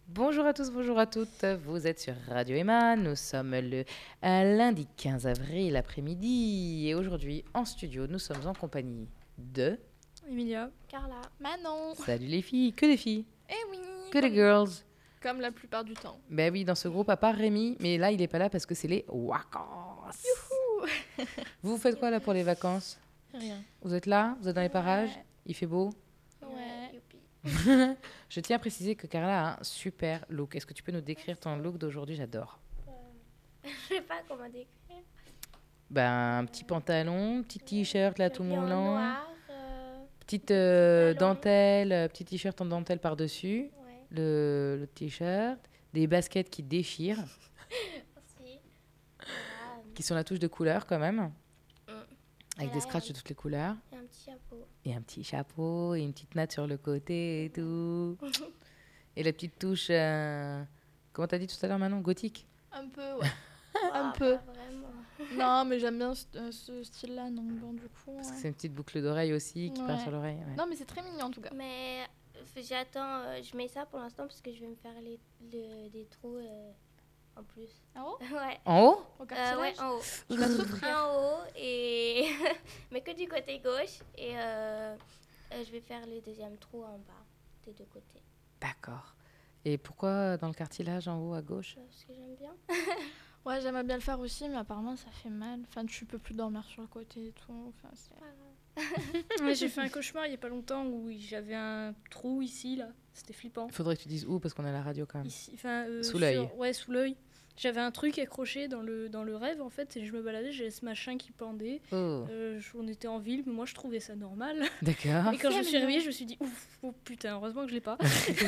Bonjour à tous, bonjour à toutes. Vous êtes sur Radio Emma. Nous sommes le lundi 15 avril après-midi. Et aujourd'hui, en studio, nous sommes en compagnie de... Emilia. Carla. Manon. Salut les filles. Que des filles. Eh oui. Que des girls. Comme la plupart du temps. Ben oui, dans ce groupe, à part Rémi. Mais là, il n'est pas là parce que c'est les vacances. Youhou. Vous faites quoi là pour les vacances? Rien. Vous êtes là? Vous êtes dans les parages? Ouais. Il fait beau? Ouais. Youpi. Je tiens à préciser que Carla a un super look. Est-ce que tu peux nous décrire ton look d'aujourd'hui? J'adore. Je sais pas comment décrire. Ben, un petit pantalon, petit t-shirt là tout Habillée en moulant, noir. petite talons. dentelle, petit t-shirt en dentelle par-dessus, Ouais. le t-shirt, des baskets qui déchirent, Aussi. Voilà. qui sont la touche de couleur quand même, avec Voilà, des scratchs de toutes les couleurs, Et un petit chapeau. et un petit chapeau, et une petite natte sur le côté et tout. Et la petite touche, comment t'as dit tout à l'heure Manon, gothique? Un peu, ouais. Ah, peu. pas vraiment. Non, mais j'aime bien ce style-là, donc bon, du coup. Parce que Ouais. c'est une petite boucle d'oreille aussi qui part Ouais. sur l'oreille. Ouais. Non, mais c'est très mignon en tout cas. Mais j'attends, je mets ça pour l'instant parce que je vais me faire des trous en plus. Ah bon? Ouais. En haut? Au Ouais, cartilage en haut. Je vais souffrir. En haut et mais que du côté gauche et je vais faire le deuxième trou en bas des deux côtés D'accord. Et pourquoi dans le cartilage en haut à gauche? parce que j'aime bien. Ouais, j'aimerais bien le faire aussi, mais apparemment ça fait mal. Enfin, tu peux plus dormir sur le côté et tout. Enfin, c'est... Ouais, j'ai fait un cauchemar il y a pas longtemps où j'avais un trou ici, là. C'était flippant. Il faudrait que tu dises où parce qu'on est à la radio quand même. Ici, enfin, Sous l'œil. Ouais, sous l'œil. J'avais un truc accroché dans le rêve, en fait, et je me baladais, j'avais ce machin qui pendait. Oh, On était en ville, mais moi je trouvais ça normal. d'accord. Et quand je me suis mignon. réveillée, je me suis dit, ouf, oh, putain, heureusement que je l'ai pas.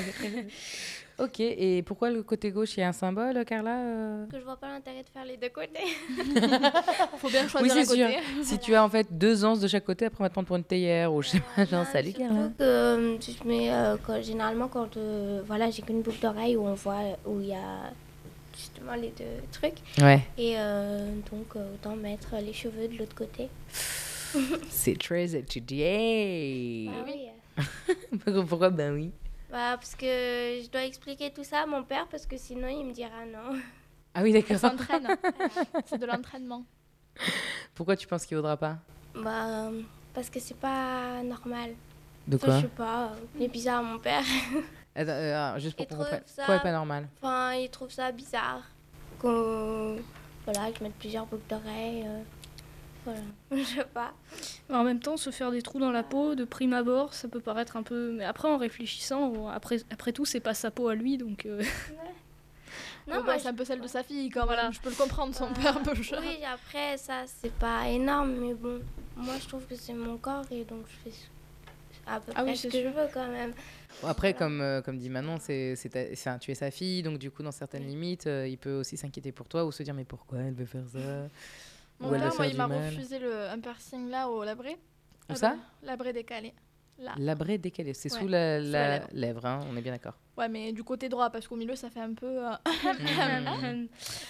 Ok, et pourquoi le côté gauche, il y a un symbole, Carla? Que je vois pas l'intérêt de faire les deux côtés. Faut bien Oui, choisir c'est un sûr. côté. Si tu as en fait deux anses de chaque côté, après on va te prendre pour une théière ou je sais pas, genre Non, salut surtout Carla. que je mets généralement quand voilà j'ai qu'une boucle d'oreille où on voit où il y a justement les deux trucs Ouais, et donc autant mettre les cheveux de l'autre côté. c'est très étudié. Bah oui. Pourquoi? Ben oui. Bah parce que je dois expliquer tout ça à mon père parce que sinon il me dira non. Ah oui, Elle d'accord. s'entraîne. C'est de l'entraînement. Pourquoi tu penses qu'il vaudra pas? Bah parce que c'est pas normal. De Enfin, quoi? je sais pas, il est bizarre mon père. Attends, juste pour Il qu'on trouve comprenne. ça- Quoi est pas normal? Enfin, il trouve ça bizarre qu'on voilà, que je mette plusieurs boucles d'oreilles. Voilà, je sais pas. Mais en même temps, se faire des trous dans la peau, de prime abord, ça peut paraître un peu... Mais après, en réfléchissant, après tout, c'est pas sa peau à lui, donc... Non, Ouais, moi, bah, c'est un peu celle de sa fille quand même. Voilà. Je peux le comprendre, son père un peu jeune. oui, après, ça, c'est pas énorme, mais bon, moi, je trouve que c'est mon corps et donc je fais à peu Ah oui, près ce c'est que je veux quand même. Bon, après, comme dit Manon, tu es sa fille, donc du coup, dans certaines limites, il peut aussi s'inquiéter pour toi ou se dire mais pourquoi elle veut faire ça? Mon Ou elle va père, moi, faire il m'a du mal. refusé un piercing là au labré. Où ça? Labré décalé. Là. Labré décalé, c'est Ouais, sous la sous la lèvre, hein, on est bien d'accord. Ouais, mais du côté droit, parce qu'au milieu, ça fait un peu. Mhm.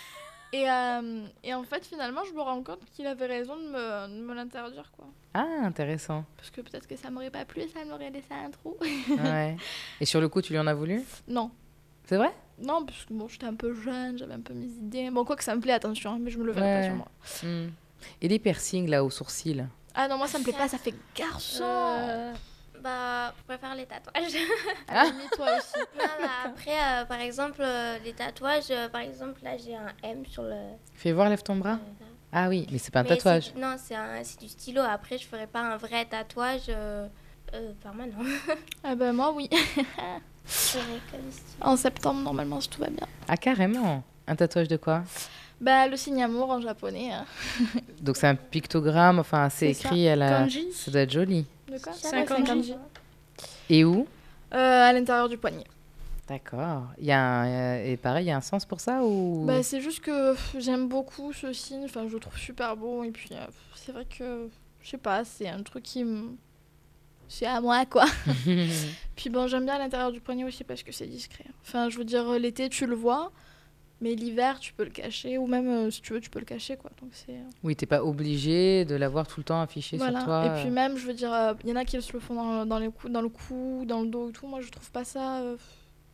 Et en fait, finalement, je me rends compte qu'il avait raison de me l'interdire, quoi. Ah, intéressant. Parce que peut-être que ça m'aurait pas plu, ça m'aurait laissé un trou. Ouais. Et sur le coup, tu lui en as voulu? Non. C'est vrai? Non, parce que bon, j'étais un peu jeune, j'avais un peu mes idées. Bon, quoi que ça me plaît, attention, hein, mais je me le verrais pas Ouais. sur moi. Hmm. Et les piercings là au sourcil? Ah non, moi ça me plaît pas, ça fait garçon. Bah, je préfère les tatouages. À la limite, toi aussi. Non, mais après, par exemple, les tatouages, par exemple, là, j'ai un M sur le... Fais voir, lève ton bras. là. Ah oui, mais c'est pas un Mais tatouage. non, c'est du stylo. Après, je ferai pas un vrai tatouage permanent. Ah bah moi, oui. Je ferai que le stylo. En septembre, normalement, si tout va bien. Ah carrément. Un tatouage de quoi? Bah, le signe amour en japonais. Hein. Donc c'est un pictogramme, enfin c'est C'est ça. écrit à la... Kanji. Ça doit être joli. De quoi C'est un kanji. Et où? À l'intérieur du poignet. D'accord. Il y a et pareil, il y a un sens pour ça ou... Bah, c'est juste que j'aime beaucoup ce signe, enfin, je le trouve super beau. Et puis, c'est vrai que, je sais pas, c'est un truc qui me... C'est à moi, quoi. Puis bon, j'aime bien à l'intérieur du poignet aussi parce que c'est discret. Enfin, je veux dire, l'été, tu le vois. Mais l'hiver, tu peux le cacher. Ou même, si tu veux, tu peux le cacher, quoi. Donc, c'est... Oui, t'es pas obligé de l'avoir tout le temps affiché Voilà. sur toi. Et puis même, je veux dire, il y en a qui se le font dans le cou, dans le dos et tout. Moi, je trouve pas ça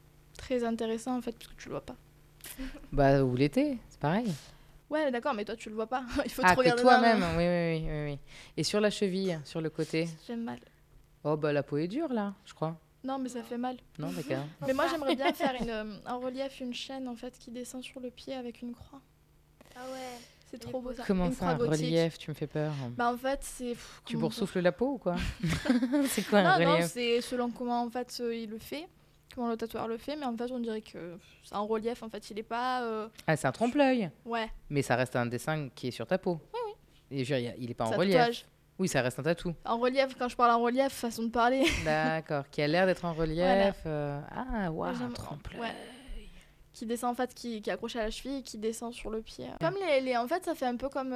très intéressant en fait, parce que tu le vois pas. Bah, ou l'été, c'est pareil. Ouais, d'accord, mais toi tu le vois pas. Il faut Ah, te que regarder toi-même, oui. Et sur la cheville, sur le côté? J'ai mal. Oh, bah, la peau est dure, là, je crois. Non, mais ça fait mal. Non, d'accord. Mais moi j'aimerais bien faire un relief, une chaîne en fait qui descend sur le pied avec une croix. Ah ouais. C'est trop beau ça. Comment Une ça, croix un gothique. relief? Tu me fais peur. Bah en fait c'est... Tu boursoufles la peau ou quoi? C'est quoi un Non, non, relief? c'est selon comment en fait il le fait, comment le tatoueur le fait, mais en fait on dirait que c'est un relief en fait, il est pas... Ah, c'est un trompe-l'œil. Ouais, Mais ça reste un dessin qui est sur ta peau. Oui. Et je veux dire, il est pas en c'est un relief. tatouage. Oui, ça reste un tatou. En relief, quand je parle en relief, façon de parler. D'accord. Qui a l'air d'être en relief. Ah, waouh, J'aime- trompe-l'œil. ouais. Qui descend en fait, qui est accroché à la cheville et qui descend sur le pied. Comme en fait, ça fait un peu comme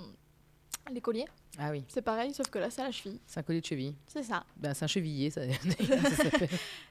les colliers. Ah oui, C'est pareil, sauf que là, c'est à la cheville. c'est un collier de cheville. C'est ça. Ben, c'est un chevillé, ça, ça s'appelle.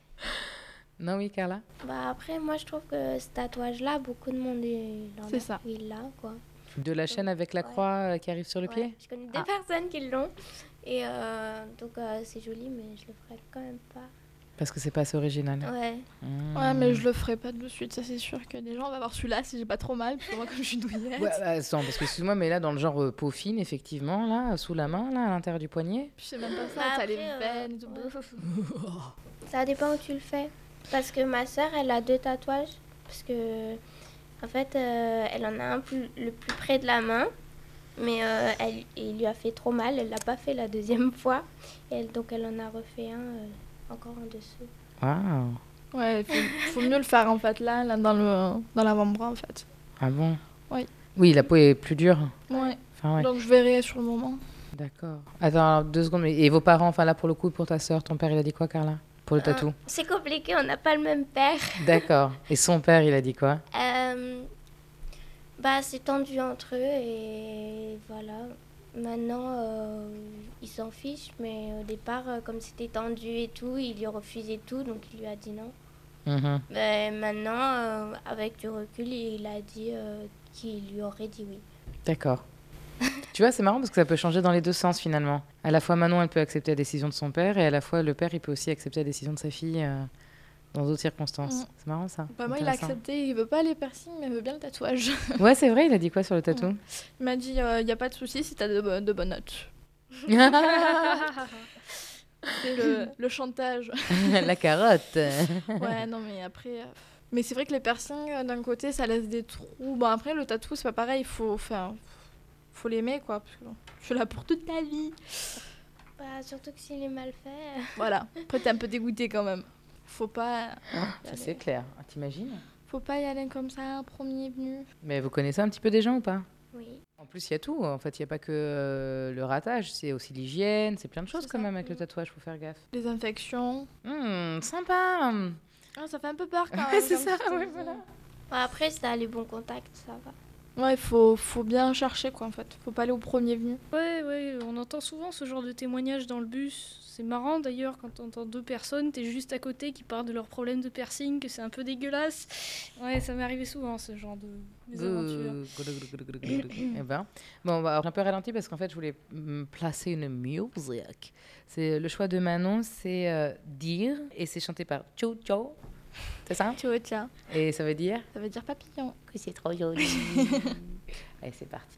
Non, oui, Carla? Bah après, moi, je trouve que ce tatouage-là, beaucoup de monde C'est ça. il l'a, quoi. De la chaîne avec la Ouais. croix qui arrive sur le Ouais, pied? je connais des Ah. personnes qui l'ont. Et donc, c'est joli, mais je le ferai quand même pas. Parce que c'est pas assez original. Ouais. Mmh. Ouais, mais je le ferai pas de suite, ça c'est sûr que des gens vont avoir celui-là si j'ai pas trop mal, parce que moi, comme je suis douillette. Ouais, bah, attends, parce que excuse-moi, mais là, dans le genre peau fine, effectivement, là, sous la main, là, à l'intérieur du poignet. Puis c'est même pas ça, Bah, t'as les après, veines et tout. ouais. Ça dépend où tu le fais. Parce que ma sœur, elle a 2 tatouages. Parce que, en fait, elle en a un le plus près de la main. Mais il lui a fait trop mal. Elle l'a pas fait la deuxième fois. Donc, elle en a refait un encore en dessous. Waouh. Ouais, faut mieux le faire en fait là dans l'avant-bras en fait. Ah bon? Oui. Oui, la peau est plus dure. Ouais. Enfin, ouais. Donc je verrai sur le moment. D'accord. Attends, alors, 2 secondes. Et vos parents, enfin là, pour le coup, pour ta sœur, ton père, il a dit quoi, Carla? Pour le tatou? C'est compliqué, on n'a pas le même père. D'accord. Et son père, il a dit quoi? Bah, c'est tendu entre eux et voilà. Maintenant, il s'en fiche, mais au départ, comme c'était tendu et tout, il lui refusait tout, donc il lui a dit non. Mhm. Mais maintenant, avec du recul, il a dit qu'il lui aurait dit oui. D'accord. Tu vois, c'est marrant parce que ça peut changer dans les deux sens finalement. À la fois Manon, elle peut accepter la décision de son père et à la fois le père, il peut aussi accepter la décision de sa fille dans d'autres circonstances. Mm. C'est marrant ça. Bah, moi il a Intéressant. accepté, il veut pas les piercings, mais il veut bien le tatouage. Ouais, c'est vrai, il a dit quoi sur le tatou? Il m'a dit il y a pas de souci si t'as de bonnes notes. C'est le chantage. La carotte. Ouais, non mais après... Mais c'est vrai que les piercings, d'un côté, ça laisse des trous. Bon après, le tatou, c'est pas pareil, faut l'aimer quoi, parce que tu es là pour toute ta vie. Bah, surtout que s'il est mal fait. Voilà, après t'es un peu dégoûté quand même. Faut pas... Ça, c'est clair. Ah, t'imagines? Faut pas y aller comme ça, premier venu. Mais vous connaissez un petit peu des gens ou pas? Oui. En plus, il y a tout. En fait, il n'y a pas que le ratage, c'est aussi l'hygiène, c'est plein de choses C'est quand ça. même avec le tatouage, faut faire gaffe. Les infections. Sympa. Ah, ça fait un peu peur quand même. Ouais, c'est comme ça, je te ouais, dis. voilà. Bah, après, si t'as les bons contacts, ça va. Ouais, faut bien chercher quoi en fait. Faut pas aller au premier venu. Ouais, on entend souvent ce genre de témoignages dans le bus. C'est marrant d'ailleurs quand t'entends 2 personnes, t'es juste à côté qui parlent de leurs problèmes de piercing, que c'est un peu dégueulasse. Ouais, ça m'est arrivé souvent ce genre de mésaventures. Eh ben, bon, on va un peu ralenti parce qu'en fait, je voulais placer une musique. C'est le choix de Manon, c'est dire et c'est chanté par Cho Cho. C'est ça? Tu vois, tiens, Et ça veut dire ça veut dire papillon. que c'est trop joli. Allez, c'est parti.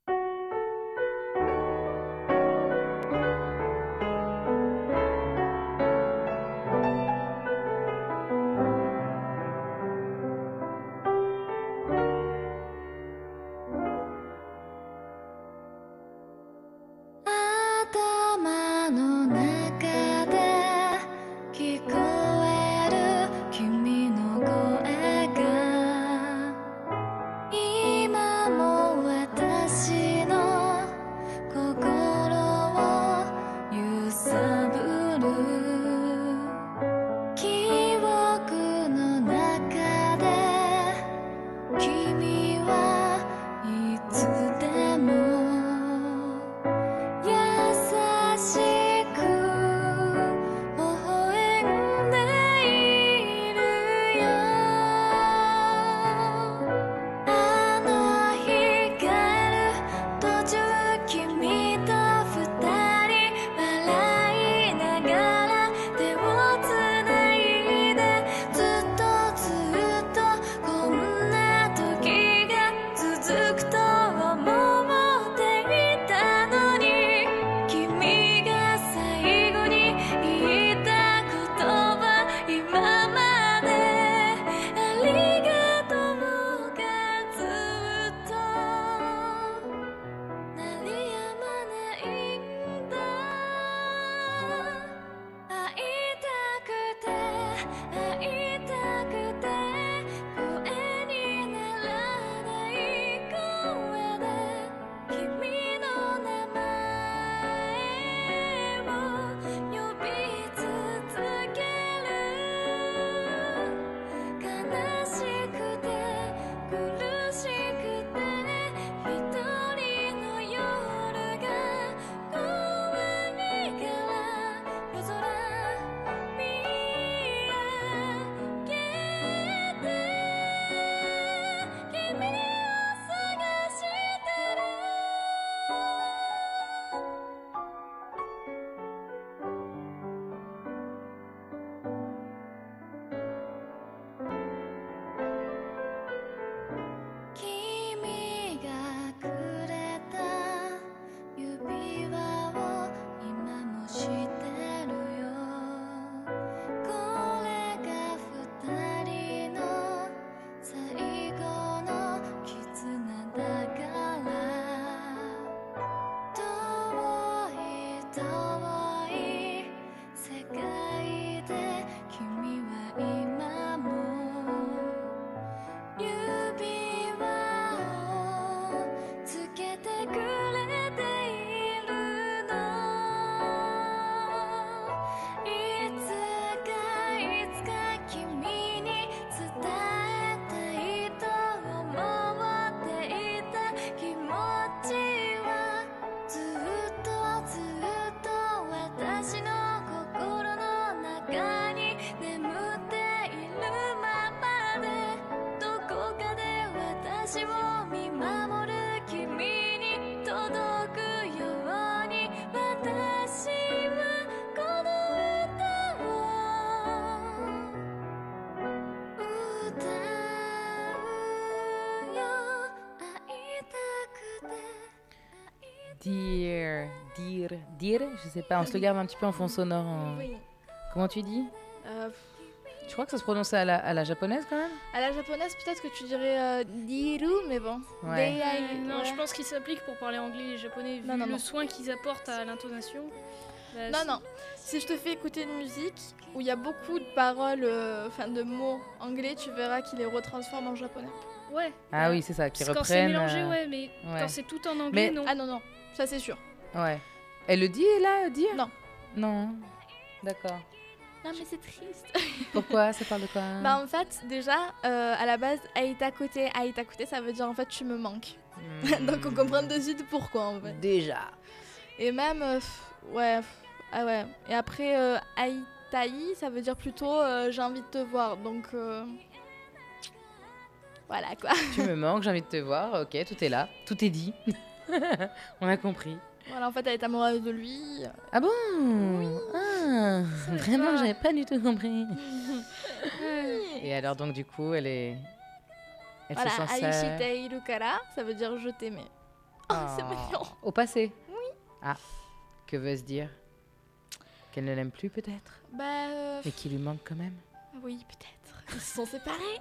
頭の中で聞こえる君の声が今も私て声にならない声で君の名前を呼び続ける悲しくて苦しくて一人の夜が終わりから夜空見上げて君を探してる君がくれた指輪を今もしてるよこれが二人の最後の絆だから遠い遠い世界で君は今も指輪をつけてくれているのいつか君に伝えたいと思っていた気持ちはずっと私の心の中に眠っているままでどこかで私を見守る君に届くように私はこの歌を歌うよ会いたくて Dire, je sais pas, on se le garde un petit peu en fond sonore. Oui. Comment tu dis? Euh, Je crois que ça se prononce à la japonaise quand même. à la japonaise, peut-être que tu dirais diru, mais bon. Ouais. Non, Ouais. je pense qu'il s'applique pour parler anglais et japonais, vu Non, non, le non. soin qu'ils apportent à l'intonation. Bah, Non, non. Si je te fais écouter une musique où il y a beaucoup de paroles, enfin de mots anglais, tu verras qu'il les retransforme en japonais. Ouais. Ah bah, oui, c'est ça, qui quand c'est reprennent. mélangé, ouais, mais ouais. quand c'est tout en anglais, Mais- non. Ah non, non, ça c'est sûr. Ouais. Elle le dit là, dire? Non. Non. D'accord. Non, mais c'est triste. Pourquoi? Ça parle de quoi? Bah en fait, déjà, à la base, aïta côté, ça veut dire en fait tu me manques. Donc on comprend de suite pourquoi en fait. Déjà. Et même, ouais, ah ouais. Et après, aïtaï, ça veut dire plutôt j'ai envie de te voir. Donc voilà quoi. Tu me manques, j'ai envie de te voir. Ok, tout est là. Tout est dit. On a compris. Voilà, en fait, elle est amoureuse de lui. Ah bon? Ah, vraiment, pas. j'avais pas du tout compris. Et alors, donc, du coup, elle Voilà, se sent aishite irukara, ça veut dire je t'aimais. Oh, c'est mignon. Au passé? Oui. Ah, que veut-ce dire? Qu'elle ne l'aime plus, peut-être? Bah, Mais qu'il lui manque quand même? oui, peut-être. Ils se sont séparés.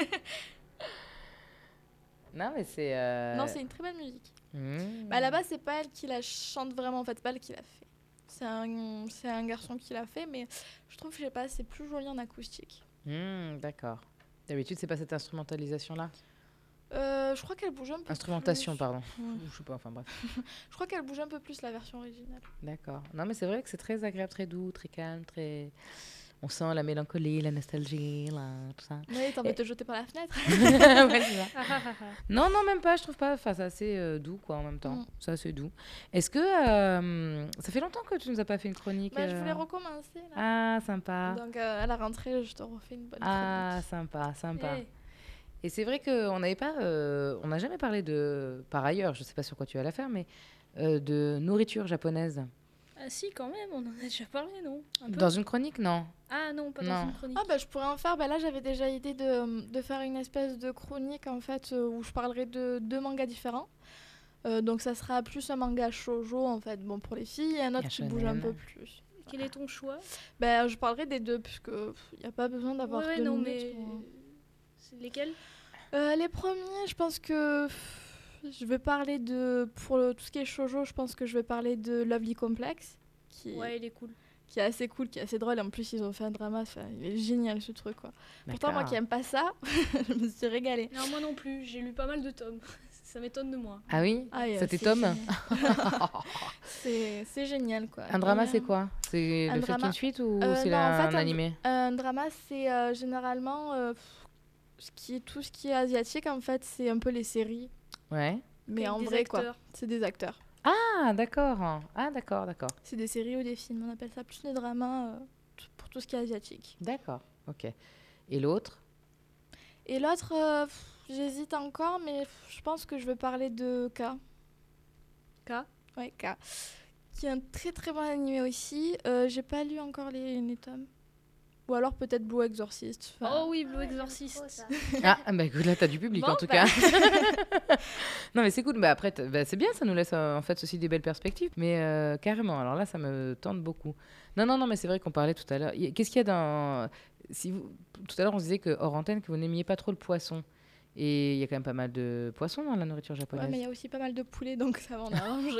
Non, mais c'est... Non, c'est une très belle musique. Mmh. Bah, là-bas, c'est pas elle qui la chante vraiment, en fait, c'est pas elle qui l'a fait. C'est un garçon qui l'a fait, mais je trouve, je sais pas, c'est plus joli en acoustique. D'accord. D'habitude, c'est pas cette instrumentalisation-là? Je crois qu'elle bouge un peu Instrumentation, plus. pardon. Ouais. Ou je sais pas, enfin bref. Je crois qu'elle bouge un peu plus la version originale. D'accord. Non, mais c'est vrai que c'est très agréable, très doux, très calme, très... On sent la mélancolie, la nostalgie, tout ça. Oui, t'as envie de te jeter par la fenêtre. Ouais, c'est ça. Non, non, même pas, je trouve pas. Enfin, c'est assez doux, quoi, en même temps. Mm. C'est assez doux. Est-ce que... ça fait longtemps que tu nous as pas fait une chronique Bah, je voulais recommencer, là. Ah, sympa. Donc, à la rentrée, je te refais une bonne Ah, chronique. sympa, sympa. Eh, Et c'est vrai qu'on n'avait pas... on n'a jamais parlé de... Par ailleurs, je sais pas sur quoi tu vas la faire, mais de nourriture japonaise. Ah si, quand même, on en a déjà parlé, non? Un peu. Dans une chronique, non. Ah non, pas Non. dans une chronique. Ah bah je pourrais en faire, bah là j'avais déjà idée de faire une espèce de chronique en fait où je parlerai de 2 mangas différents. Donc ça sera plus un manga shoujo en fait, bon pour les filles, et un autre Un qui bouge un shonen. peu plus. Quel est ton choix? Bah je parlerai des 2 puisque il n'y a pas besoin d'avoir Ouais, 2 non, minutes mais... pour- C'est lesquels? Les premiers, je pense que je vais parler de... Pour tout ce qui est shoujo, je pense que je vais parler de Lovely Complex, Ouais, il est cool. qui est assez cool, qui est assez drôle. En plus, ils ont fait un drama. Enfin, il est génial ce truc, quoi. Pourtant, moi qui aime pas ça, je me suis régalée. Non, moi non plus, j'ai lu pas mal de tomes. Ça m'étonne de moi. Ah oui, Ah, et, ça t'étonne. C'est génial, quoi. Un drama, Et, c'est quoi? C'est un le fait drama- qu'il y ait une suite ou c'est non, en fait, un animé? Un drama, c'est généralement tout ce qui est asiatique, en fait, c'est un peu les séries. Ouais. Mais Avec en des vrai, quoi. acteurs. C'est des acteurs. Ah, d'accord. Ah, d'accord. C'est des séries ou des films. On appelle ça plus des dramas pour tout ce qui est asiatique. D'accord, ok. Et l'autre? Et l'autre, j'hésite encore, mais je pense que je veux parler de K. K. Ouais, K. Qui est un très très bon animé aussi. J'ai pas lu encore les tomes. Ou alors peut-être Blue Exorcist. Enfin, Oh oui, Blue Exorcist. Ah, bah écoute, là, t'as du public Bon, en tout bah. cas. Non, mais c'est cool. Bah, après, c'est bien, ça nous laisse en fait aussi des belles perspectives. Mais carrément, alors là, ça me tente beaucoup. Non, mais c'est vrai qu'on parlait tout à l'heure. Qu'est-ce qu'il y a dans. Tout à l'heure, on se disait que hors antenne, que vous n'aimiez pas trop le poisson. Et il y a quand même pas mal de poissons dans la nourriture ouais, japonaise. mais il y a aussi pas mal de poulets, donc ça va en arranger.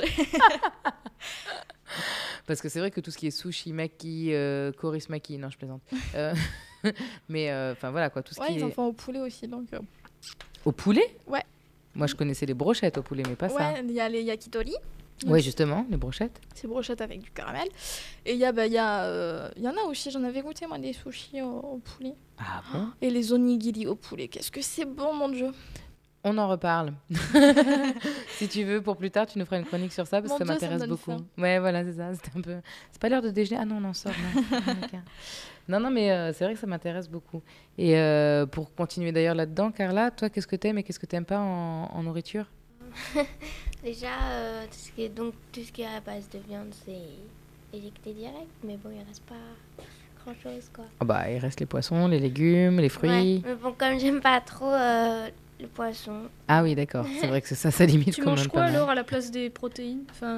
Parce que c'est vrai que tout ce qui est sushi, maki, korismaki, non, je plaisante. Mais enfin voilà quoi, tout ce Ouais, qui ils est. en font au poulet aussi, donc... Au poulet? Ouais. Moi, je connaissais les brochettes au poulet, mais pas ça. Ouais, il y a les yakitori. Ouais, justement, les brochettes. C'est brochettes avec du caramel. Et il y en a aussi, j'en avais goûté moi des sushis au poulet. Ah bon? Et les onigiri au poulet, qu'est-ce que c'est bon mon dieu. On en reparle. Si tu veux, pour plus tard, tu nous feras une chronique sur ça parce Mon que ça Dieu, ça me m'intéresse donne beaucoup. faim. Ouais, voilà, c'est ça. C'était un peu. C'est pas l'heure de déjeuner. Ah non, on en sort. Non, mais c'est vrai que ça m'intéresse beaucoup. Et pour continuer d'ailleurs là-dedans, Carla, toi, qu'est-ce que t'aimes et qu'est-ce que t'aimes pas en nourriture? Déjà, tout ce qui est à base de viande, c'est éjecté direct, mais bon, il reste pas grand-chose, quoi. Ah bah, il reste les poissons, les légumes, les fruits. Ouais, mais bon, comme j'aime pas trop le poisson, Ah oui, d'accord. C'est vrai que ça limite Tu quand manges même quoi pas mal. alors à la place des protéines? Enfin,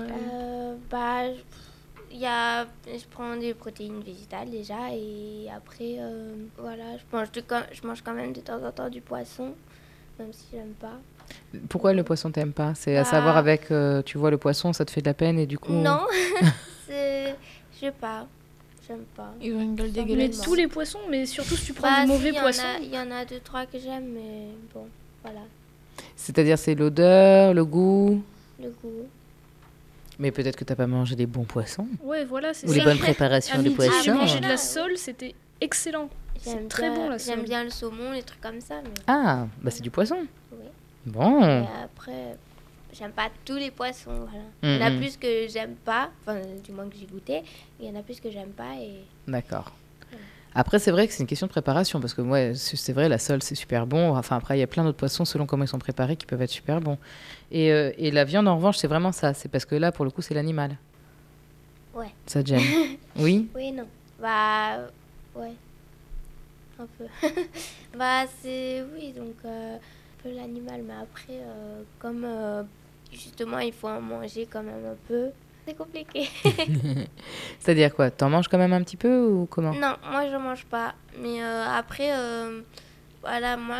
je prends des protéines végétales déjà, et après, voilà, je mange quand même de temps en temps du poisson, même si j'aime pas. Pourquoi le poisson t'aimes pas? C'est à Bah- savoir avec, tu vois, le poisson, ça te fait de la peine et du coup... Non, je sais pas, j'aime pas. Ils ont une gueule Mais mais dégueulasse. tous les poissons, mais surtout si tu prends Bah, du si, mauvais poisson. Il y en a 2-3 que j'aime, mais bon, voilà, C'est-à-dire, c'est l'odeur, le goût... le goût. Mais peut-être que t'as pas mangé des bons poissons. Ouais, voilà, c'est Ou les ça. bonnes préparations À de midi, j'ai poissons. mangé de Ah, la ouais. sole, c'était excellent. C'est J'aime très bien- bon la J'aime sole. bien le saumon, les trucs comme ça, mais Ah, bah c'est du poisson. oui. Bon. Et après, j'aime pas tous les poissons, voilà. Il y en a Mhm. plus que j'aime pas, enfin, du moins que j'ai goûté, il y en a plus que j'aime pas, et D'accord. Après, c'est vrai que c'est une question de préparation, parce que ouais, c'est vrai, la sole, c'est super bon. Enfin, après, il y a plein d'autres poissons, selon comment ils sont préparés, qui peuvent être super bons. Et la viande, en revanche, c'est vraiment ça. C'est parce que là, pour le coup, c'est l'animal. ouais. Ça te gêne. Oui. Oui, non. Bah, ouais. Un peu. Bah, oui, donc, un peu l'animal, mais après, comme, justement, il faut en manger quand même un peu, c'est compliqué. C'est-à-dire quoi? T'en manges quand même un petit peu ou comment? Non, moi, je mange pas. Mais après, voilà, moi,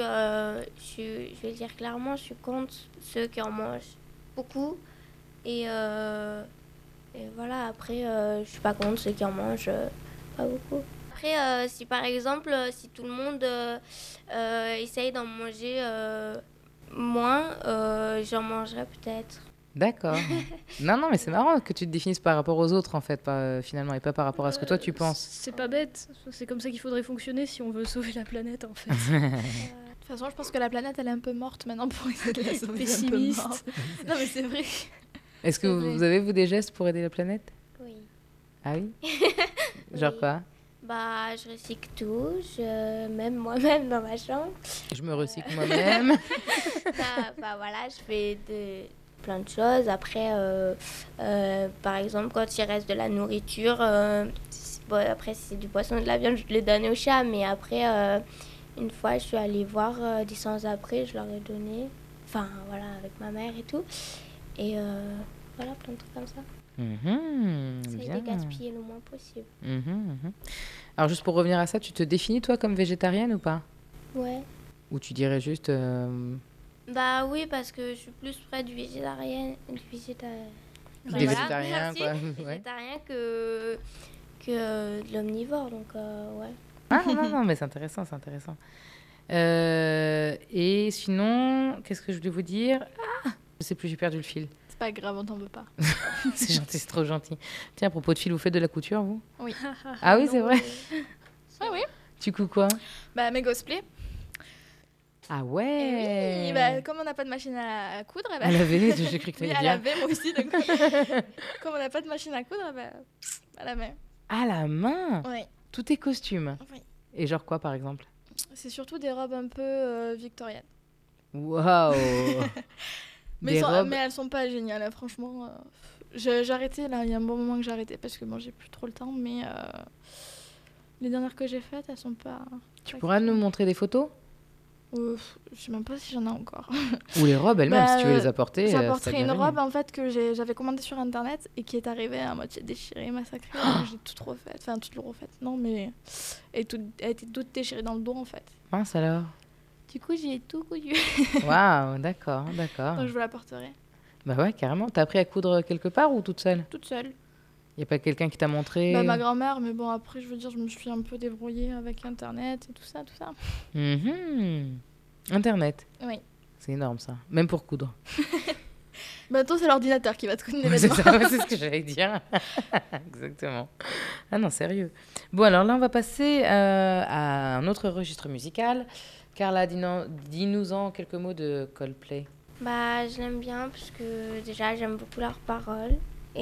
je vais le dire clairement, je suis contre ceux qui en mangent beaucoup. Et voilà, après, je suis pas contre ceux qui en mangent pas beaucoup. Après, si par exemple, si tout le monde essaye d'en manger moins, j'en mangerai peut-être. D'accord. Non, mais c'est marrant que tu te définisses par rapport aux autres, en fait, finalement, et pas par rapport à ce que toi, tu penses. C'est pas bête. C'est comme ça qu'il faudrait fonctionner si on veut sauver la planète, en fait. De toute façon, je pense que la planète, elle est un peu morte maintenant pour essayer de la sauver. Pessimiste. Un peu morte. Non, mais c'est vrai. Est-ce que C'est vrai. vous avez, vous, des gestes pour aider la planète? Oui. Ah oui? Genre Oui. quoi? Bah, je recycle tout, même moi-même dans ma chambre. Je me recycle moi-même. Bah voilà, je fais plein de choses. Après, par exemple, quand il reste de la nourriture, bon, après, si c'est du poisson ou de la viande, je le donne aux chats. Mais après, une fois, je suis allée voir des sans-abri, je leur ai donné. Enfin, voilà, avec ma mère et tout. Et voilà, plein de trucs comme ça. Bien. J'essaie de gaspiller le moins possible. Mhm. Alors, juste pour revenir à ça, tu te définis, toi, comme végétarienne ou pas? Ouais. Ou tu dirais juste... Bah oui, parce que je suis plus près du végétarien. Des Voilà, végétariens, merci. quoi. Ouais. Végétarien que de l'omnivore, donc ouais. Ah non, mais c'est intéressant, c'est intéressant. Et sinon, qu'est-ce que je voulais vous dire? Je sais plus, j'ai perdu le fil. C'est pas grave, on t'en veut pas. C'est gentil, c'est trop gentil. Tiens, à propos de fil, vous faites de la couture, vous? Oui. Ah oui, c'est vrai. Ah oui. Tu couds quoi? Bah, mes cosplays. Ah Et ouais. oui, bah, comme on n'a pas de machine à coudre, bah, Elle avait, j'ai cru que oui, tu elle dire. avait, moi aussi. Donc, comme on n'a pas de machine à coudre, bah, à la main. À la main? Oui. Tous tes costumes? Oui. Et genre quoi, par exemple? C'est surtout des robes un peu victoriennes. Waouh. Mais, Des robes. mais elles sont pas géniales, hein, franchement. J'ai arrêté, là, il y a un bon moment que j'ai arrêté parce que bon, j'ai plus trop le temps, mais les dernières que j'ai faites, elles sont pas. Tu pourras nous montrer des photos? Je sais même pas si j'en ai encore. Ou les robes elles-mêmes, Bah, si tu veux les apporter. ça J'apporterai devient une génial. robe en fait que j'avais commandée sur internet et qui est arrivée à moitié déchirée, massacrée. Donc j'ai toute refaite, enfin toute refaite, non mais elle était toute déchirée dans le dos en fait. Mince alors. Du coup j'ai tout cousu. Waouh, d'accord, d'accord. Donc je vous la porterai Bah ouais, carrément. T'as appris à coudre quelque part ou toute seule? toute seule. Y a pas quelqu'un qui t'a montré? Bah, ma grand-mère, mais bon après je veux dire je me suis un peu débrouillée avec internet et tout ça, tout ça. Mhm. Internet. Oui. C'est énorme ça. Même pour coudre. Bientôt c'est l'ordinateur qui va te connaître Ouais, c'est l'événement. ça, ouais, c'est ce que j'allais dire. Exactement. Ah non, sérieux. Bon, alors là, on va passer à un autre registre musical. Carla, dis-nous-en quelques mots de Coldplay. Bah, je l'aime bien parce que déjà j'aime beaucoup leurs paroles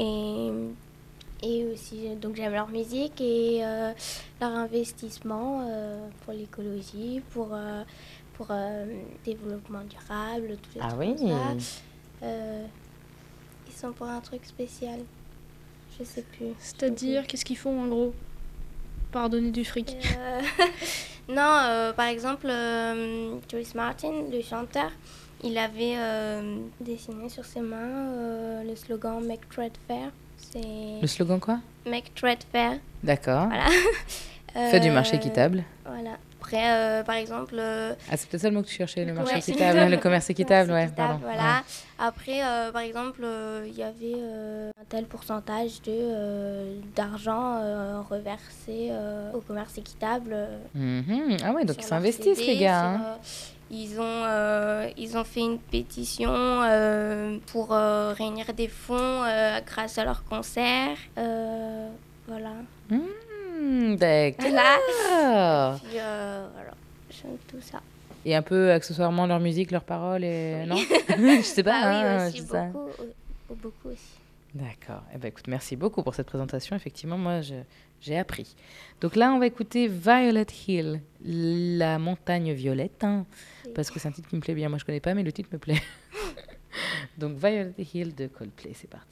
et aussi donc j'aime leur musique et leur investissement pour l'écologie, pour développement durable, tous les Ah trucs oui. comme ça. Ils sont pour un truc spécial. Je sais plus. C'est-à-dire, qu'est-ce qu'ils font en gros? Pardonner du fric. Non, par exemple, Chris Martin, le chanteur, il avait dessiné sur ses mains le slogan Make Trade Fair. C'est Le slogan quoi? Make Trade Fair. D'accord. Voilà. Fais du marché équitable. Voilà. Après, par exemple. Ah, c'est peut-être ça le mot que tu cherchais, le marché Ouais, équitable, le commerce équitable, ouais, équitable, pardon. voilà. Après, par exemple, il y avait un tel pourcentage d'argent reversé au commerce équitable. Mhm. Ah ouais, donc sur ils leur s'investissent, CD, les gars. Hein. Ils ont fait une pétition pour réunir des fonds grâce à leurs concerts. Voilà. D'accord. Voilà. Puis, voilà. J'aime tout ça. Et un peu accessoirement leur musique, leurs paroles, et non? Je sais pas. Ah hein, oui, aussi, je sais ça. beaucoup aussi. D'accord. Eh ben, écoute, merci beaucoup pour cette présentation. Effectivement, moi, j'ai appris. Donc là, on va écouter Violet Hill, la montagne violette, hein, Oui. parce que c'est un titre qui me plaît bien. Moi, je connais pas, mais le titre me plaît. Donc Violet Hill de Coldplay, c'est parti.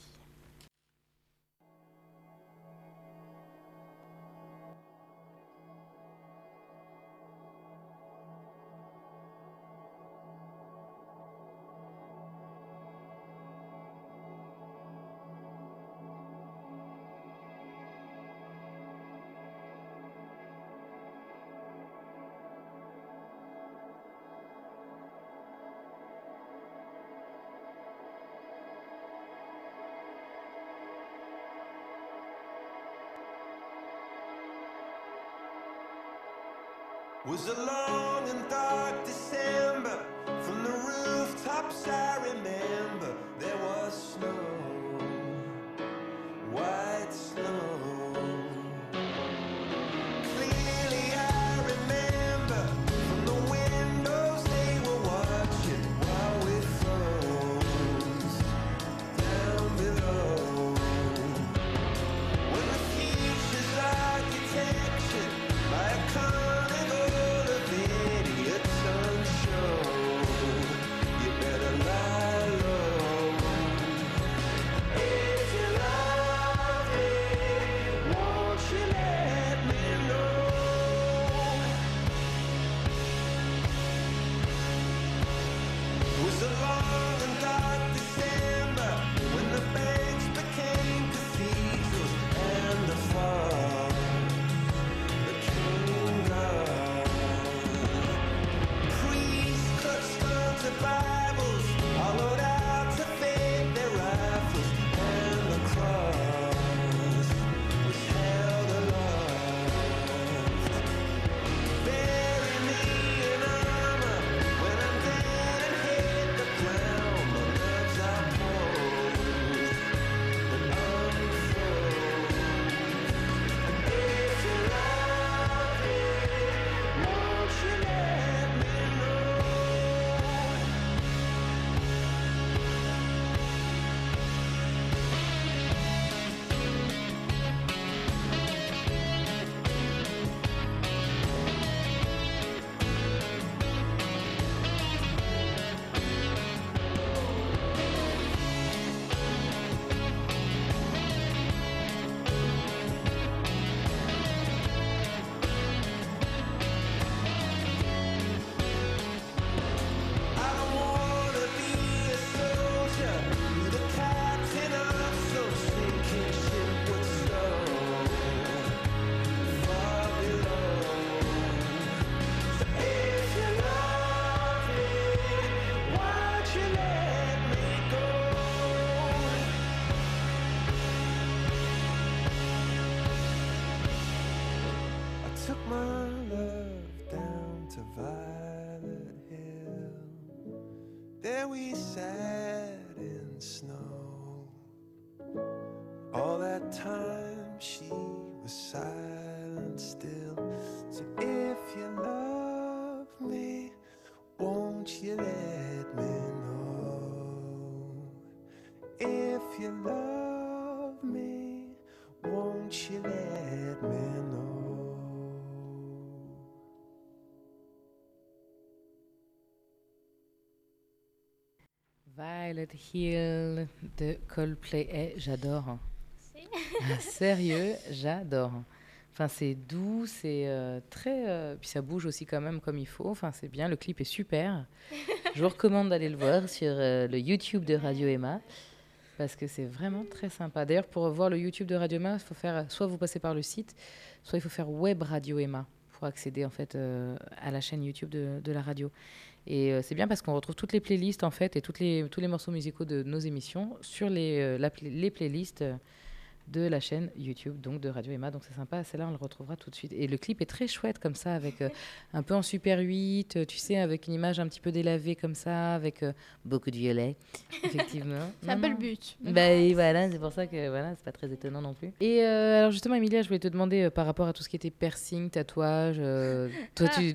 Was a long and dark December. From the rooftops I remember there was snow, white snow. Clearly I remember from the windows they were watching while we froze down below. When the future's architecture by a carnival of idiots on show, you better lie low. took my love down to Violet Hill. There we sat in snow. All that time she was silent still. So if you love me, won't you let me know? If you love me, won't you let me know? Violet Hill de Coldplay. J'adore. Si. Ah, sérieux, j'adore. Enfin, c'est doux, c'est très... puis ça bouge aussi quand même comme il faut. Enfin, c'est bien, le clip est super. Je vous recommande d'aller le voir sur le YouTube de Radio Emma. Parce que c'est vraiment très sympa. D'ailleurs, pour voir le YouTube de Radio Emma, il faut faire... Soit vous passez par le site, soit il faut faire Web Radio Emma pour accéder en fait à la chaîne YouTube de la radio. Et c'est bien parce qu'on retrouve toutes les playlists en fait et tous les morceaux musicaux de nos émissions sur les playlists de la chaîne YouTube donc de Radio Emma. Donc c'est sympa, celle-là on le retrouvera tout de suite. Et le clip est très chouette comme ça, avec un peu en Super 8, tu sais, avec une image un petit peu délavée comme ça, avec beaucoup de violet, effectivement. C'est un peu le but. Ben voilà, c'est pour ça que voilà, c'est pas très étonnant non plus. Et alors justement, Emilia, je voulais te demander par rapport à tout ce qui était piercing, tatouage, toi tu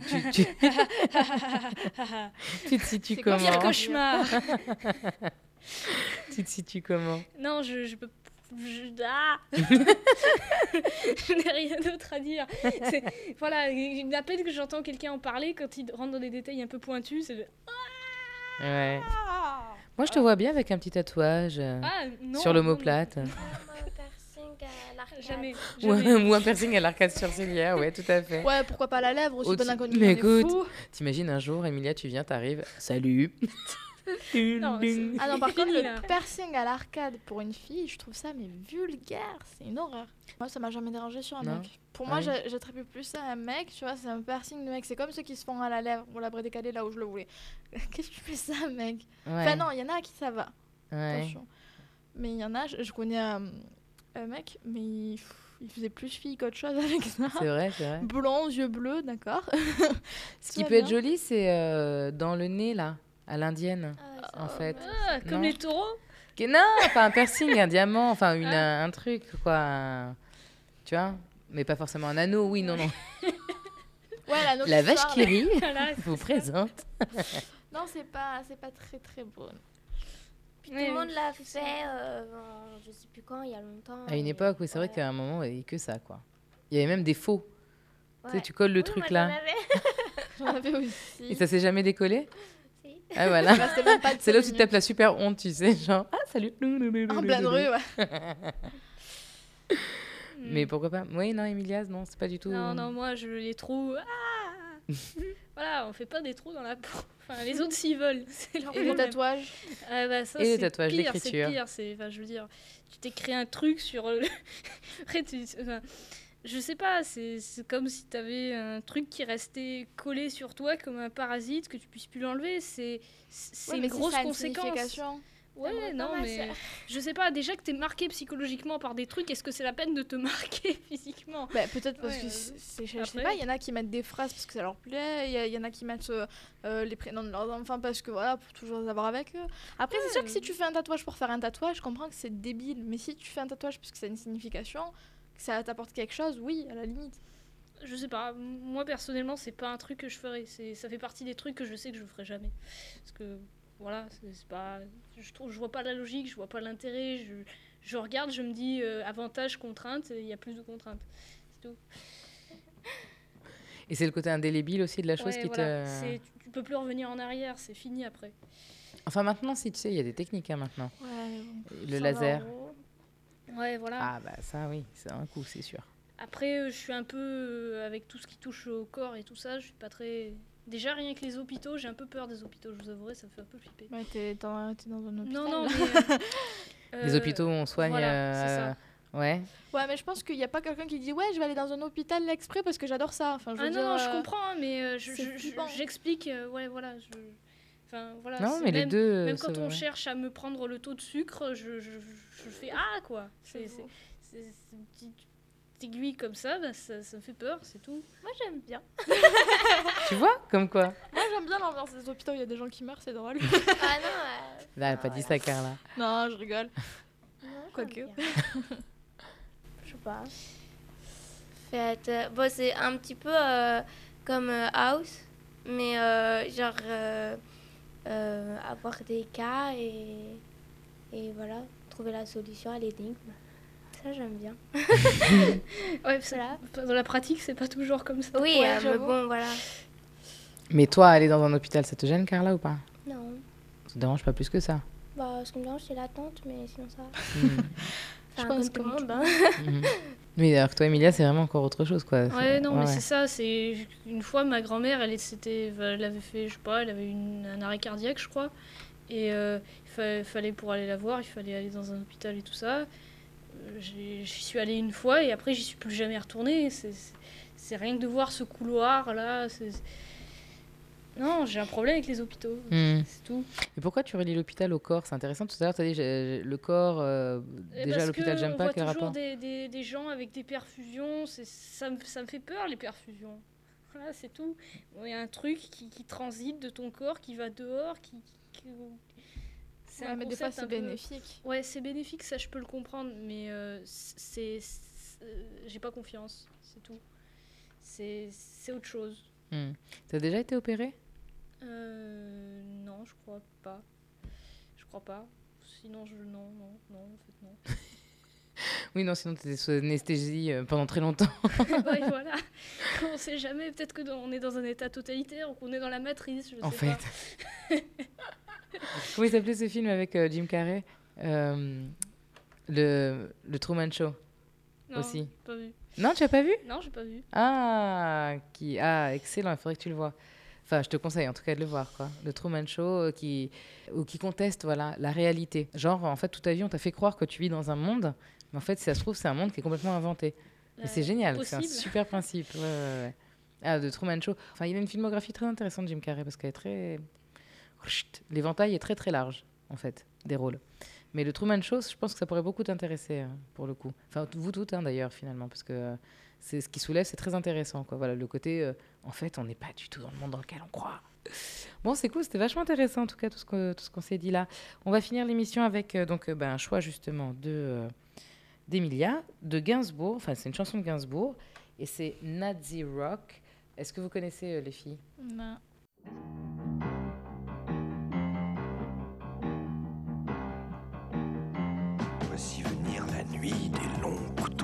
te situes C'est comment? quoi pire cauchemar? Tu te situes comment? Non, je peux. Ah je n'ai rien d'autre à dire. Voilà, à peine que j'entends quelqu'un en parler, quand il rentre dans des détails un peu pointus, c'est. Ouais. Moi, je te vois bien avec un petit tatouage sur l'omoplate. Un piercing à l'arcade. Jamais. Ou un piercing à l'arcade sourcilière, ouais, tout à fait. Ouais, pourquoi pas la lèvre aussi, bonne inconnue. Mais écoute, t'imagines un jour, Emilia, tu viens, t'arrives, salut. Non, Ah non, par c'est contre, fini, le là. piercing à l'arcade pour une fille, je trouve ça mais vulgaire, c'est une horreur. Moi, ça m'a jamais dérangé sur un Non. mec. Pour Ah moi, oui. j'attribue plus ça à un mec, tu vois, c'est un piercing de mec. C'est comme ceux qui se font à la lèvre ou la bras décalé là où je le voulais. Qu'est-ce que tu fais ça, mec? Ouais. Enfin, non, il y en a à qui ça va, Ouais. attention. Mais il y en a, je connais un mec, mais il faisait plus fille qu'autre chose avec ça. C'est vrai, c'est vrai. Blond, yeux bleus, d'accord. Ce qui va peut être bien. joli, c'est dans le nez, là, à l'indienne, Ah, en fait. Ah, comme Non. les taureaux. Non, pas un piercing, un diamant, enfin un truc, quoi. Tu vois? Mais pas forcément un anneau, oui, non, non. Ouais, l'anneau La qui vache sort, qui rit Voilà, vous présente. Non, c'est pas très très beau. Puis tout le monde l'a fait, je sais plus quand, il y a longtemps. À une et époque, oui, c'est vrai ouais. qu'à un moment, il n'y avait que ça, quoi. Il y avait même des faux. Tu sais, Ouais. tu colles le Oui, truc moi, j'en là. avais. J'en avais aussi. Et ça s'est jamais décollé? Si. Ah voilà. Ça restait même pas de C'est là où 5 tu te tapes la super honte, tu sais, genre ah salut. minutes. En pleine rue, ouais. Mais pourquoi pas? Oui, non, Emilia, non, c'est pas du tout. Non, non, moi, les trous. Ah voilà, on fait pas des trous dans la peau. Enfin, les autres, s'ils veulent. C'est leur Et les problème. tatouages. Ah bah ça, Et les c'est tatouages, pire, l'écriture. c'est pire. Enfin, je veux dire, tu t'es créé un truc sur... Après, enfin, je sais pas, c'est comme si t'avais un truc qui restait collé sur toi comme un parasite, que tu puisses plus l'enlever. C'est Ouais, une mais si grosse ça a une conséquence. signification. Ouais, T'aimerais non, pas ma mais sœur. je sais pas, déjà que t'es marqué psychologiququement par des trucs, est-ce que c'est la peine de te marquer physiquement? Bah, peut-être parce Ouais, que je sais après. pas, il y en a qui mettent des phrases parce que ça leur plaît, il y en a qui mettent les prénoms de leurs enfants parce que voilà, pour toujours les avoir avec eux. Après, c'est sûr que si tu fais un tatouage pour faire un tatouage, je comprends que c'est débile, mais si tu fais un tatouage parce que ça a une signification, que ça t'apporte quelque chose, oui, à la limite. Je sais pas, moi personnellement, c'est pas un truc que je ferais. Ça fait partie des trucs que je sais que je ferai jamais. Parce que, voilà, c'est pas. Je vois pas la logique, je vois pas l'intérêt. Je regarde, je me dis avantage, contrainte, il y a plus de contraintes. C'est tout. Et c'est le côté indélébile aussi de la chose Ouais, qui voilà. te. Tu peux plus revenir en arrière, c'est fini après. Enfin maintenant, si tu sais, il y a des techniques hein, maintenant. Ouais, Le laser. Ouais, voilà. Ah bah ça oui, c'est un coup, c'est sûr. Après, je suis un peu avec tout ce qui touche au corps et tout ça, je suis pas très. Déjà, rien que les hôpitaux, j'ai un peu peur des hôpitaux, je vous avouerai, ça me fait un peu flipper. Ouais, t'es dans un hôpital. Non, non, mais. Les hôpitaux où on soigne. Voilà, c'est ça. Ouais. Ouais, mais je pense qu'il n'y a pas quelqu'un qui dit ouais, je vais aller dans un hôpital exprès parce que j'adore ça. Enfin, je veux Ah dire, non, je comprends, hein, mais c'est flippant. j'explique, ouais, voilà. Enfin, voilà. Non, c'est mais les même, deux. même ça quand va, on ouais. cherche à me prendre le taux de sucre, je fais ah, quoi. petite aiguille comme ça, bah, ça me fait peur, c'est tout. Moi, j'aime bien. Tu vois, comme quoi. Moi, j'aime bien l'ambiance des hôpitaux. Il y a des gens qui meurent, c'est drôle. Ah non, Là, elle a pas dit ça, Carla. Non, je rigole. non, j'aime Quoique. bien. Je sais pas. Bon, c'est un petit peu comme House, mais genre avoir des cas et voilà, trouver la solution à l'énigme. Ça, j'aime bien. Ouais, Voilà. dans la pratique, c'est pas toujours comme ça. Oui, Ouais, mais j'avoue. bon, voilà. Mais toi, aller dans un hôpital, ça te gêne, Carla, ou pas? Non. Ça te dérange pas plus que ça? Bah, ce qui me dérange, c'est l'attente, mais sinon ça va. Mhm. Enfin, pense comme tout le que monde. Hein. Mhm. Oui, alors que toi, Emilia, c'est vraiment encore autre chose, quoi. Ouais, non, mais ouais. c'est ça. C'est une fois, ma grand-mère, elle avait fait, je sais pas, elle avait un arrêt cardiaque, je crois. Et fallait pour aller la voir, il fallait aller dans un hôpital et tout ça. J'y suis allée une fois et après, j'y suis plus jamais retournée. C'est rien que de voir ce couloir là. Non, j'ai un problème avec les hôpitaux. Mhm. C'est tout. Et pourquoi tu relis l'hôpital au corps? C'est intéressant. Tout à l'heure, tu as dit le corps, déjà, Parce l'hôpital, que j'aime on pas. voit Quel toujours rapport? des gens avec des perfusions. Ça me fait peur, les perfusions. Voilà, c'est tout. Il y a un truc qui transite de ton corps, qui va dehors, c'est Ouais, un mais des fois, concept c'est un peu- bénéfique. Ouais, c'est bénéfique, ça je peux le comprendre, mais j'ai pas confiance, c'est tout. C'est autre chose. Hmm. T'as déjà été opérée? Non, je crois pas. Je crois pas. Sinon, non, en fait, non. Oui, non, sinon t'étais sous anesthésie pendant très longtemps. Ouais, voilà. On sait jamais, peut-être qu'on est dans un état totalitaire ou qu'on est dans la matrice, je sais En pas. fait. Comment il s'appelait ce film avec Jim Carrey? Le Truman Show. Non, Aussi. pas vu. Non, tu l'as pas vu? Non, j'ai pas vu. Ah, excellent, il faudrait que tu le vois. Enfin, je te conseille en tout cas de le voir, quoi. Le Truman Show qui conteste, voilà, la réalité. Genre, en fait, toute ta vie, on t'a fait croire que tu vis dans un monde, mais en fait, si ça se trouve, c'est un monde qui est complètement inventé. Et c'est génial, c'est un possible. super principe. Ouais. Ah, de Truman Show. Enfin, il a une filmographie très intéressante, Jim Carrey, parce qu'elle est très... L'éventail est très très large, en fait, des rôles. Mais le Truman Show, je pense que ça pourrait beaucoup t'intéresser, pour le coup. Enfin, vous toutes, hein, d'ailleurs, finalement, parce que c'est ce qui soulève, c'est très intéressant, quoi. Voilà, le côté, en fait, on n'est pas du tout dans le monde dans lequel on croit. Bon, c'est cool, c'était vachement intéressant, en tout cas, tout ce qu'on s'est dit là. On va finir l'émission avec un choix, justement, d'Emilia, de Gainsbourg. Enfin, c'est une chanson de Gainsbourg, et c'est Nazi Rock. Est-ce que vous connaissez, les filles? Non. Voici venir la nuit des longs couteaux.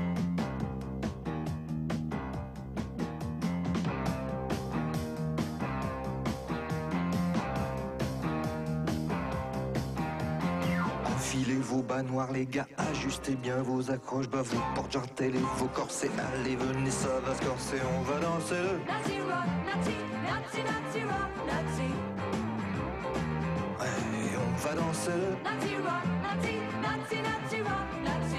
Enfilez vos bas noirs les gars, ajustez bien vos accroches, bah vos portes jartelles et vos corsets. Allez venez, ça va se corser, on va danser le Nazi rock, Nazi, Nazi, Nazi rock, Nazi. ouais, on va danser le Nazi rock, Nazi, Nazi, Nazi rock, Nazi.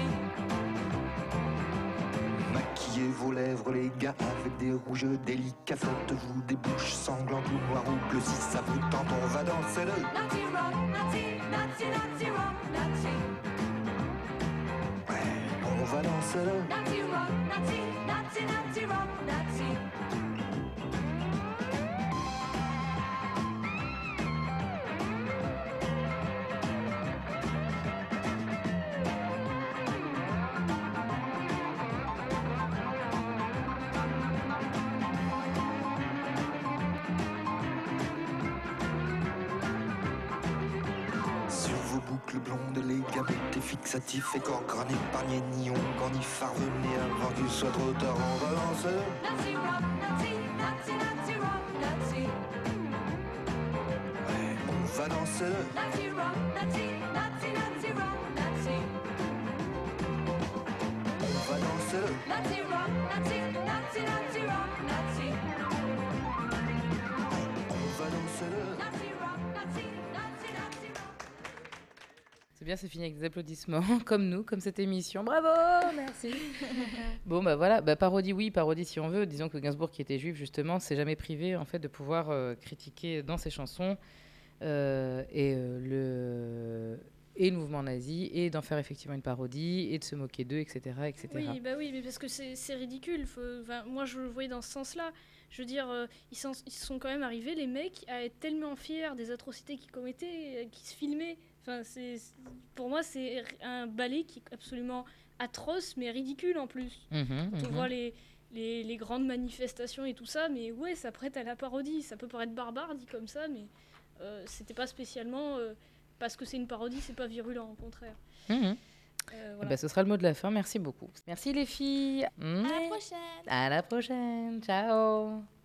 maquillez vos lèvres les gars avec des rouges délicats. Faites-vous des bouches sanglantes ou noires ou bleues. Si ça vous tente, on va danser le Nazi rock, Nazi, Nazi, Nazi rock, Nazi. ouais, on va danser le Nazi rock, Nazi, Nazi, Nazi rock, Nazi. sur vos boucles blondes les gars, mettez fixatifs et corps granés, épargnez ni onguent ni farvenez avant qu'il soit trop tard, on va danser le Nazi rock, Nazi, Nazi, Nazi rock, Nazi. ouais, on va danser le Nazi rock, Nazi, Nazi, Nazi rock, Nazi. on va danser le Nazi rock, Nazi, Nazi, Nazi rock, Nazi. on va danser le Nazi rock, Nazi, Nazi, Nazi rock. C'est bien, c'est fini avec des applaudissements, comme nous, comme cette émission. Bravo, merci. Bon, bah voilà, parodie, oui, parodie si on veut. Disons que Gainsbourg, qui était juif, justement, s'est jamais privé, en fait, de pouvoir critiquer dans ses chansons et le mouvement nazi, et d'en faire effectivement une parodie, et de se moquer d'eux, etc. etc. Oui, bah oui, mais parce que c'est ridicule. Moi, je le voyais dans ce sens-là. Je veux dire, ils sont quand même arrivés, les mecs, à être tellement fiers des atrocités qu'ils commettaient, qu'ils se filmaient. Enfin, pour moi, c'est un ballet qui est absolument atroce, mais ridicule en plus. Quand on voit les grandes manifestations et tout ça, mais ouais, ça prête à la parodie. Ça peut paraître barbare dit comme ça, mais c'était pas spécialement... parce que c'est une parodie, c'est pas virulent, au contraire. Voilà. Ce sera le mot de la fin. Merci beaucoup. Merci les filles. À la prochaine. À la prochaine. Ciao.